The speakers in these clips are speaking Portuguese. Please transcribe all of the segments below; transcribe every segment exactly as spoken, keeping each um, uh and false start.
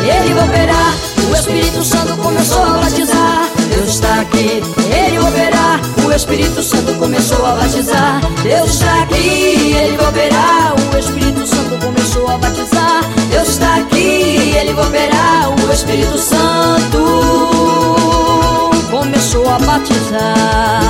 Ele vai operar. O Espírito Santo começou a batizar. Deus está aqui, Ele vai operar. O Espírito Santo começou a batizar. Deus está aqui, Ele vai operar. O Espírito Santo começou a batizar. Deus está aqui, Ele vai operar. O Espírito Santo começou a batizar.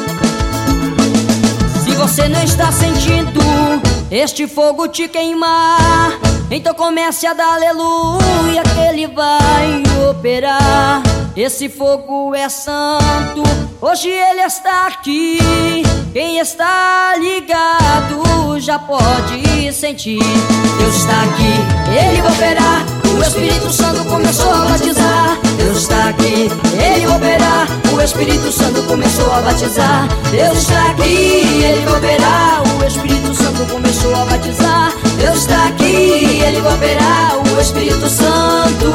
Se você não está sentindo este fogo te queimar, então comece a dar aleluia que Ele vai operar. Esse fogo é santo, hoje Ele está aqui. Quem está ligado já pode sentir. Deus está aqui, Ele vai operar. O Espírito Santo começou a batizar. Deus está aqui, Ele vai operar. O Espírito Santo começou a batizar. Deus está aqui, Ele vai operar. O Espírito Santo começou a batizar. Deus está aqui, Ele vai operar. O Espírito Santo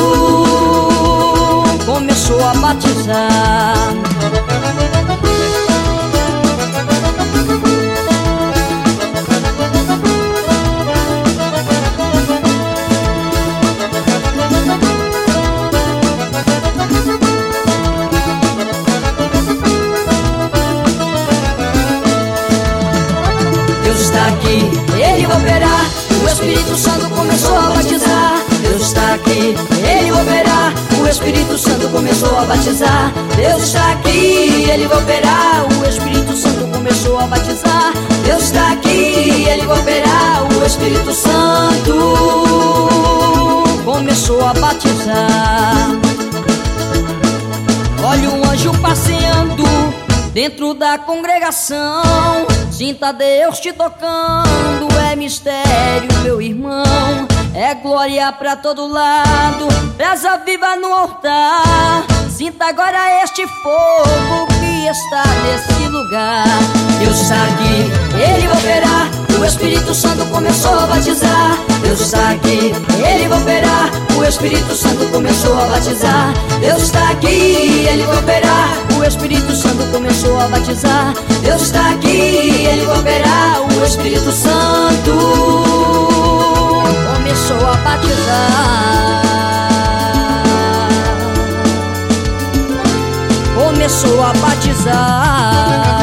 começou a batizar. Deus está aqui, Ele vai operar. O Espírito Santo começou a batizar. Deus está aqui, Ele vai operar. O Espírito Santo começou a batizar. Deus está aqui, Ele vai operar. O Espírito Santo começou a batizar. Deus está aqui, Ele vai operar. O Espírito Santo começou a batizar. Olha um anjo passeando dentro da congregação. Sinta Deus te tocando, é mistério, meu irmão. É glória pra todo lado, brasa viva no altar. Sinta agora este fogo que está nesse lugar. Deus está aqui, Ele vai operar. O Espírito Santo começou a batizar. Deus está aqui, Ele vai operar. O Espírito Santo começou a batizar. Deus está aqui, Ele vai operar. O Espírito Santo começou a batizar. Deus está aqui, Ele vai operar. O Espírito Santo começou a batizar. Começou a batizar.